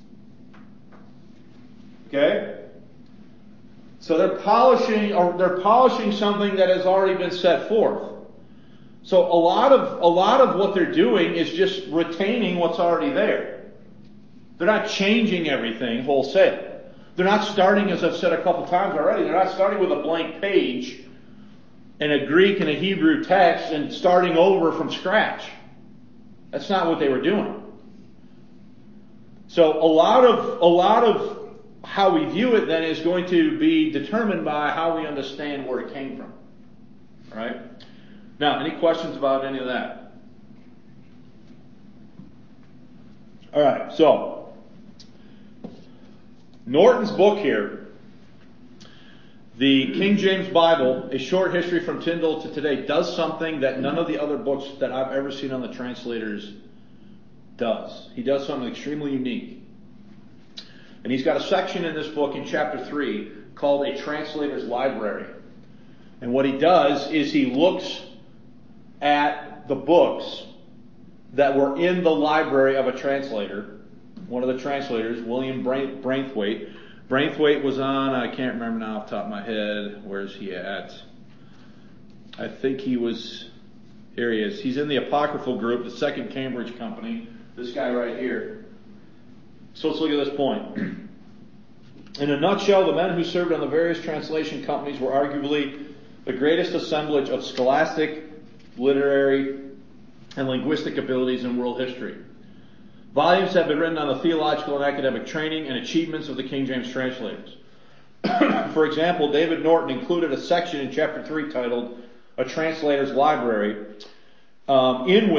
Okay? So they're polishing something that has already been set forth. So a lot of what they're doing is just retaining what's already there. They're not changing everything wholesale. They're not starting, as I've said a couple times already, they're not starting with a blank page and a Greek and a Hebrew text and starting over from scratch. That's not what they were doing. So a lot of how we view it then is going to be determined by how we understand where it came from. All right? Now, any questions about any of that? All right, so Norton's book here, the King James Bible, A Short History from Tyndale to Today, does something that none of the other books that I've ever seen on the translators does. He does something extremely unique. And he's got a section in this book in chapter 3 called A Translator's Library. And what he does is he looks at the books that were in the library of a translator. One of the translators, William Braithwaite. Braithwaite was on, I can't remember now off the top of my head, where's he at? I think he was, here he is. He's in the Apocryphal group, the Second Cambridge Company. This guy right here. So let's look at this point. In a nutshell, the men who served on the various translation companies were arguably the greatest assemblage of scholastic, literary, and linguistic abilities in world history. Volumes have been written on the theological and academic training and achievements of the King James translators. For example, David Norton included a section in chapter 3 titled A Translator's Library, in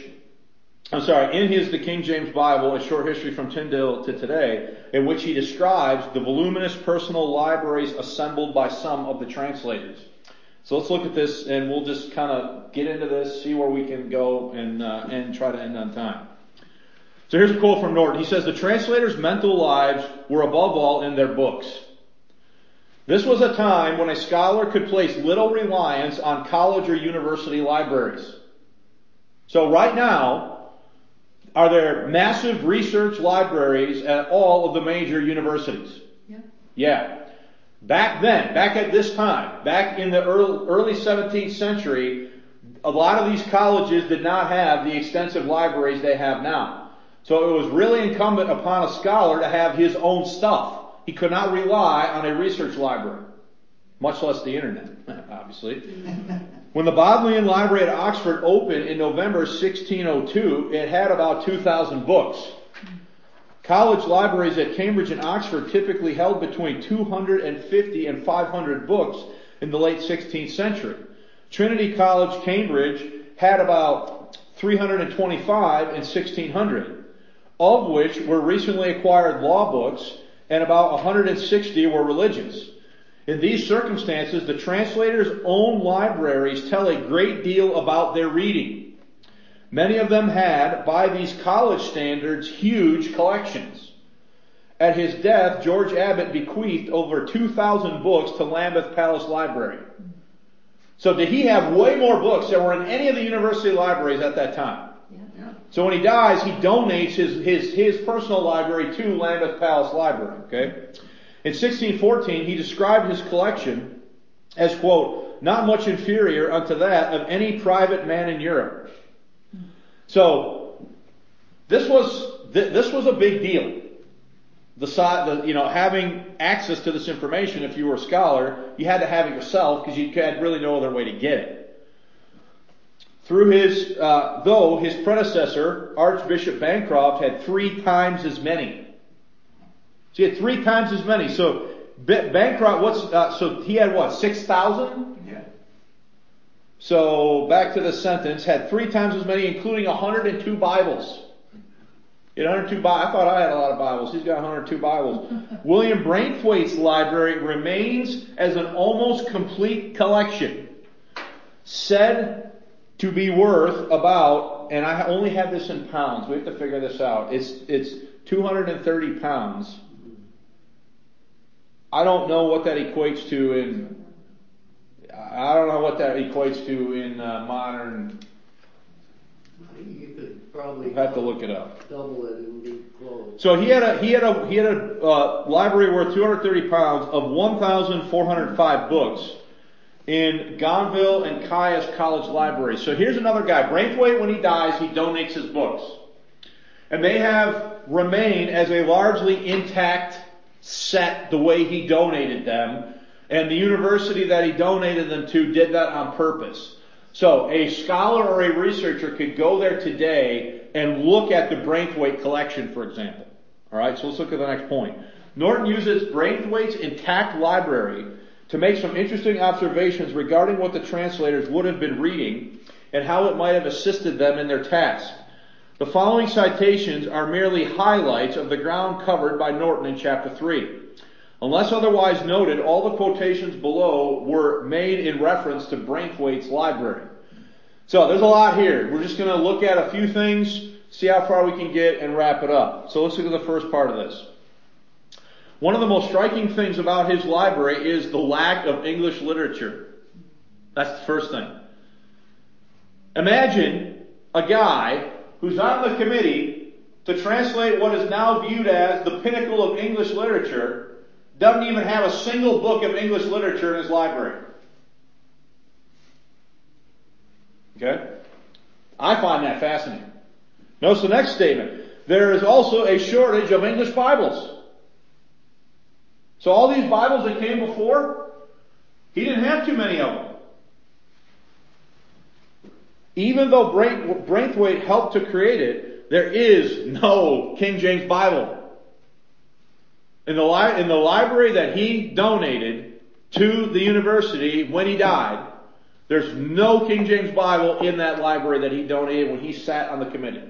his The King James Bible, A Short History from Tyndale to Today, in which he describes the voluminous personal libraries assembled by some of the translators. So let's look at this and we'll just kind of get into this, see where we can go and try to end on time. So here's a quote from Norton. He says, "The translators' mental lives were above all in their books. This was a time when a scholar could place little reliance on college or university libraries." So right now, are there massive research libraries at all of the major universities? Yeah. Back then, back at this time, back in the early 17th century, a lot of these colleges did not have the extensive libraries they have now. So it was really incumbent upon a scholar to have his own stuff. He could not rely on a research library, much less the internet, obviously. When the Bodleian Library at Oxford opened in November 1602, it had about 2,000 books. College libraries at Cambridge and Oxford typically held between 250 and 500 books in the late 16th century. Trinity College, Cambridge, had about 325 in 1600. Of which were recently acquired law books, and about 160 were religious. In these circumstances, the translators' own libraries tell a great deal about their reading. Many of them had, by these college standards, huge collections. At his death, George Abbott bequeathed over 2,000 books to Lambeth Palace Library. So did he have way more books than were in any of the university libraries at that time? So when he dies, he donates his personal library to Lambeth Palace Library, okay? In 1614, he described his collection as, quote, not much inferior unto that of any private man in Europe. So, this was a big deal. Having access to this information, if you were a scholar, you had to have it yourself because you had really no other way to get it. Through though his predecessor, Archbishop Bancroft, had 3 times as many. So he had 3 times as many. So Bancroft, so he had what, 6,000? Yeah. So back to the sentence, had 3 times as many, including 102 Bibles. He had 102 Bibles. I thought I had a lot of Bibles. He's got 102 Bibles. William Braithwaite's library remains as an almost complete collection, said to be worth about, and I only have this in pounds. We have to figure this out. It's 230 pounds. I don't know what that equates to in. I don't know what that equates to in modern. You could probably have to look it up. Double it and be close. So he had a library worth 230 pounds of 1,405 books in Gonville and Caius College Library. So here's another guy. Braithwaite, when he dies, he donates his books. And they have remained as a largely intact set the way he donated them. And the university that he donated them to did that on purpose. So a scholar or a researcher could go there today and look at the Braithwaite collection, for example. Alright, so let's look at the next point. Norton uses Braithwaite's intact library to make some interesting observations regarding what the translators would have been reading and how it might have assisted them in their task. The following citations are merely highlights of the ground covered by Norton in chapter 3. Unless otherwise noted, all the quotations below were made in reference to Braithwaite's library. So there's a lot here. We're just going to look at a few things, see how far we can get, and wrap it up. So let's look at the first part of this. One of the most striking things about his library is the lack of English literature. That's the first thing. Imagine a guy who's on the committee to translate what is now viewed as the pinnacle of English literature, doesn't even have a single book of English literature in his library. Okay? I find that fascinating. Notice the next statement. There is also a shortage of English Bibles. So all these Bibles that came before, he didn't have too many of them. Even though Braithwaite helped to create it, there is no King James Bible. In the library that he donated to the university when he died, there's no King James Bible in that library that he donated when he sat on the committee.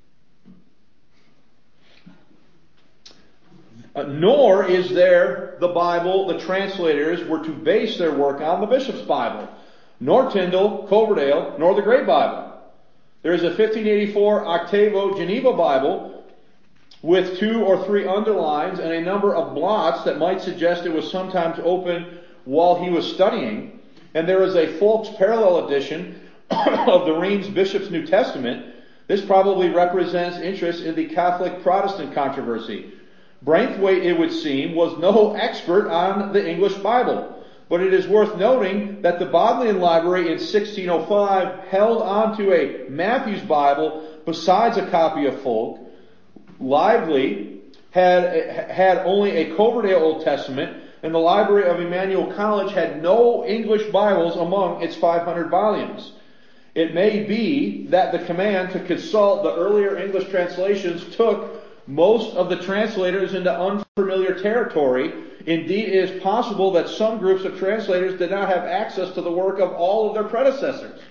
Nor is there the Bible the translators were to base their work on, the Bishop's Bible, nor Tyndale, Coverdale, nor the Great Bible. There is a 1584 Octavo Geneva Bible with 2 or 3 underlines and a number of blots that might suggest it was sometimes open while he was studying. And there is a Fulks parallel edition of the Reims Bishop's New Testament. This probably represents interest in the Catholic-Protestant controversy. Braithwaite, it would seem, was no expert on the English Bible, but it is worth noting that the Bodleian Library in 1605 held onto a Matthew's Bible besides a copy of Fulk. Lively had only a Coverdale Old Testament, and the Library of Emmanuel College had no English Bibles among its 500 volumes. It may be that the command to consult the earlier English translations took most of the translators into unfamiliar territory. Indeed, it is possible that some groups of translators did not have access to the work of all of their predecessors.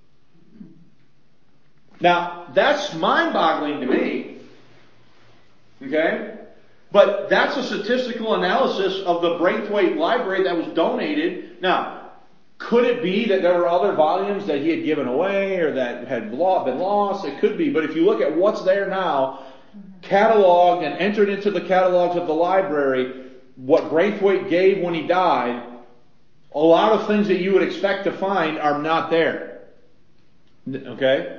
Now, that's mind-boggling to me. Okay? But that's a statistical analysis of the Braithwaite Library that was donated. Now, could it be that there were other volumes that he had given away or that had been lost? It could be. But if you look at what's there now, cataloged and entered into the catalogs of the library, what Braithwaite gave when he died, a lot of things that you would expect to find are not there. Okay?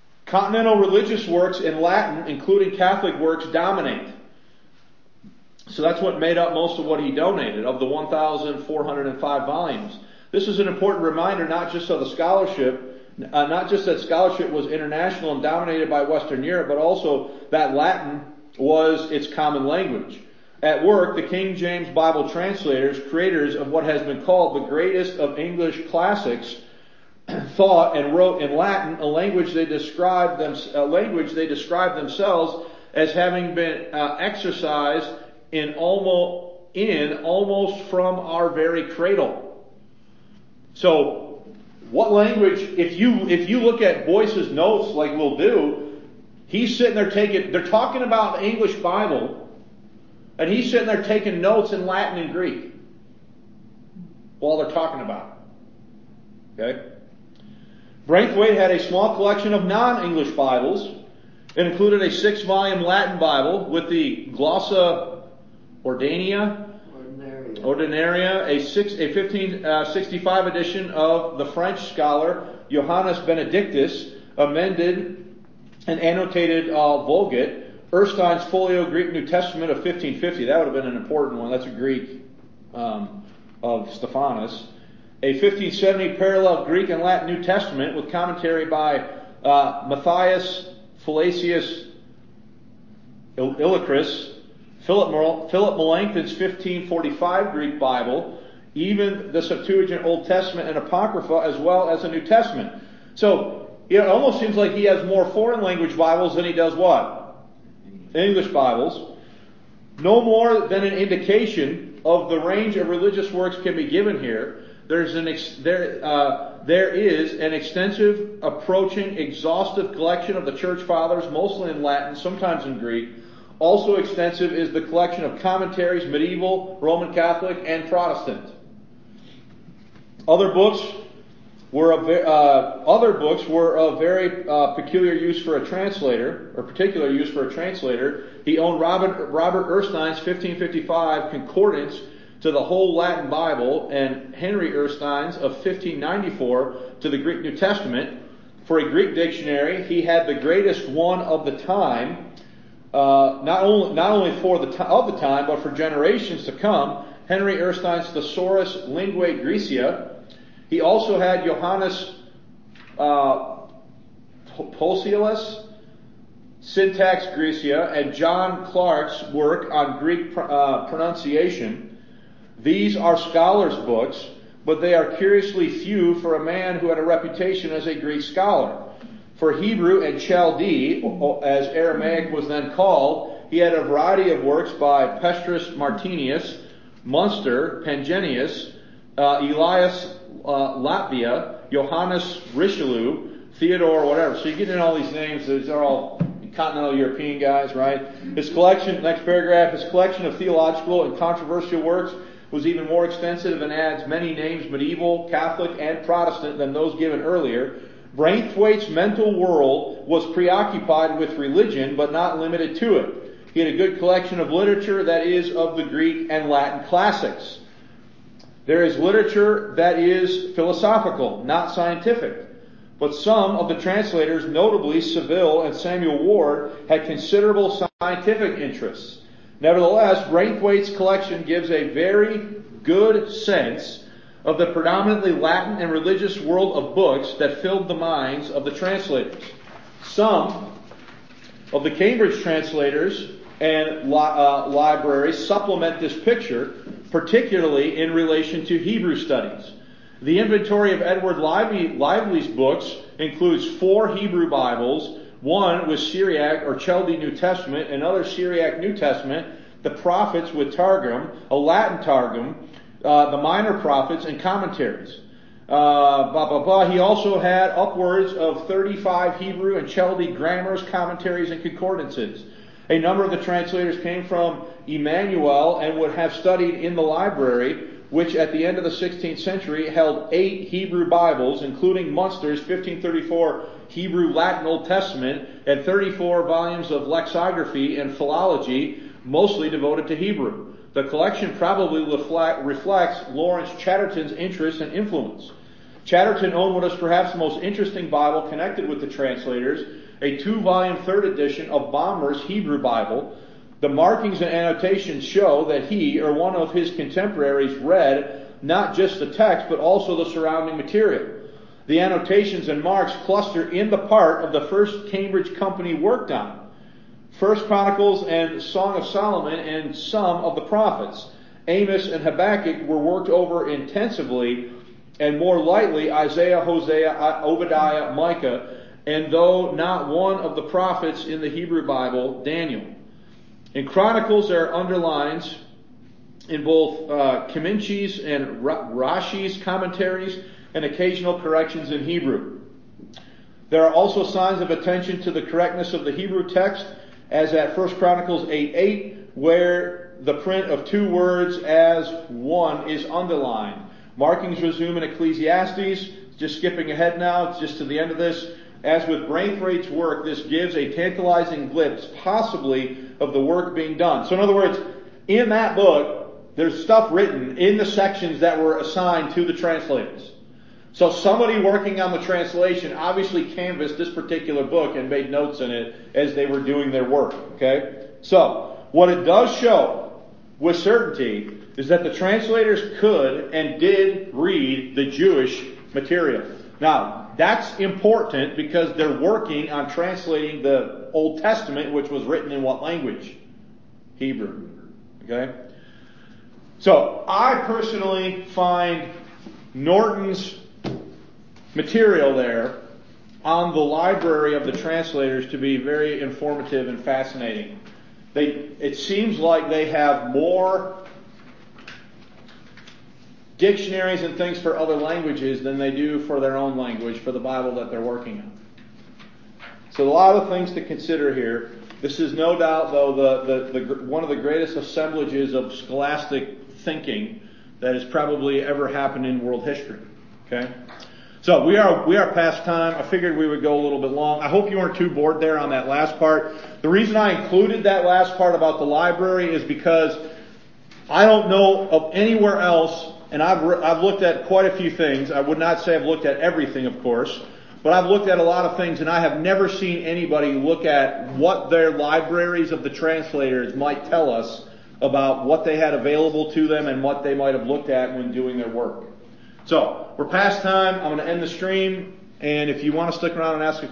Continental religious works in Latin, including Catholic works, dominate. So that's what made up most of what he donated, of the 1,405 volumes. This is an important reminder, not just of the scholarship, not just that scholarship was international and dominated by Western Europe, but also that Latin was its common language. At work, the King James Bible translators, creators of what has been called the greatest of English classics, thought and wrote in Latin, a language they described themselves as having been exercised in almost from our very cradle. So, what language? If you look at Boyce's notes, like we'll do, he's sitting there they're talking about the English Bible. And he's sitting there taking notes in Latin and Greek while they're talking about it. Okay? Braithwaite had a small collection of non-English Bibles. It included a 6-volume Latin Bible with the Glossa Ordinaria, a 1565 edition of the French scholar Johannes Benedictus, amended and annotated Vulgate, Erstine's Folio Greek New Testament of 1550. That would have been an important one. That's a Greek of Stephanus. A 1570 parallel Greek and Latin New Testament with commentary by Matthias Felicius Illyricus, Philip Melanchthon's 1545 Greek Bible, even the Septuagint Old Testament and Apocrypha, as well as a New Testament. So it almost seems like he has more foreign language Bibles than he does what? English Bibles. No more than an indication of the range of religious works can be given here. There is an extensive, approaching, exhaustive collection of the Church Fathers, mostly in Latin, sometimes in Greek. Also extensive is the collection of commentaries, medieval, Roman Catholic, and Protestant. Other books were of very peculiar use for a translator, or particular use for a translator. He owned Robert Erstine's 1555 concordance to the whole Latin Bible, and Henry Erstine's of 1594 to the Greek New Testament. For a Greek dictionary, he had the greatest one of the time, not only of the time, but for generations to come. Henry Erstine's Thesaurus Linguae Graecia. He also had Johannes Posiolus, Syntax Graecia, and John Clark's work on Greek pronunciation. These are scholars' books, but they are curiously few for a man who had a reputation as a Greek scholar. For Hebrew and Chaldee, as Aramaic was then called, he had a variety of works by Petrus Martinius, Munster, Pangenius, Elias Latvia, Johannes Richelieu, Theodore, whatever. So you get in all these names. These are all continental European guys, right? His collection, next paragraph, his collection of theological and controversial works was even more extensive and adds many names, medieval, Catholic, and Protestant, than those given earlier. Braithwaite's mental world was preoccupied with religion, but not limited to it. He had a good collection of literature that is of the Greek and Latin classics. There is literature that is philosophical, not scientific. But some of the translators, notably Seville and Samuel Ward, had considerable scientific interests. Nevertheless, Braithwaite's collection gives a very good sense of the predominantly Latin and religious world of books that filled the minds of the translators. Some of the Cambridge translators and libraries supplement this picture, particularly in relation to Hebrew studies. The inventory of Edward Lively's books includes 4 Hebrew Bibles, one with Syriac or Chaldee New Testament, another Syriac New Testament, the Prophets with Targum, a Latin Targum, the Minor Prophets, and commentaries. He also had upwards of 35 Hebrew and Chaldee grammars, commentaries, and concordances. A number of the translators came from Emmanuel and would have studied in the library, which at the end of the 16th century held 8 Hebrew Bibles, including Munster's 1534 Hebrew Latin Old Testament and 34 volumes of lexicography and philology, mostly devoted to Hebrew. The collection probably reflects Lawrence Chatterton's interest and influence. Chatterton owned what is perhaps the most interesting Bible connected with the translators, a 2-volume 3rd edition of Bommer's Hebrew Bible. The markings and annotations show that he or one of his contemporaries read not just the text but also the surrounding material. The annotations and marks cluster in the part of the first Cambridge Company worked on. First Chronicles and Song of Solomon and some of the prophets. Amos and Habakkuk were worked over intensively, and more lightly Isaiah, Hosea, Obadiah, Micah, and though not one of the prophets in the Hebrew Bible, Daniel. In Chronicles there are underlines in both Comanches and Rashi's commentaries and occasional corrections in Hebrew. There are also signs of attention to the correctness of the Hebrew text, as at 1 Chronicles 8:8, where the print of two words as one is underlined. Markings resume in Ecclesiastes. Just skipping ahead now, just to the end of this. As with Braithwaite's work, this gives a tantalizing glimpse, possibly, of the work being done. So in other words, in that book, there's stuff written in the sections that were assigned to the translators. So somebody working on the translation obviously canvassed this particular book and made notes in it as they were doing their work. Okay? So, what it does show with certainty is that the translators could and did read the Jewish material. Now, that's important because they're working on translating the Old Testament, which was written in what language? Hebrew. Okay? So, I personally find Norton's material there on the library of the translators to be very informative and fascinating. It seems like they have more dictionaries and things for other languages than they do for their own language, for the Bible that they're working on. So a lot of things to consider here. This is no doubt, though, the one of the greatest assemblages of scholastic thinking that has probably ever happened in world history. Okay? So we are past time. I figured we would go a little bit long. I hope you weren't too bored there on that last part. The reason I included that last part about the library is because I don't know of anywhere else, and I've looked at quite a few things. I would not say I've looked at everything, of course, but I've looked at a lot of things, and I have never seen anybody look at what their libraries of the translators might tell us about what they had available to them and what they might have looked at when doing their work. So, we're past time. I'm going to end the stream, and if you want to stick around and ask a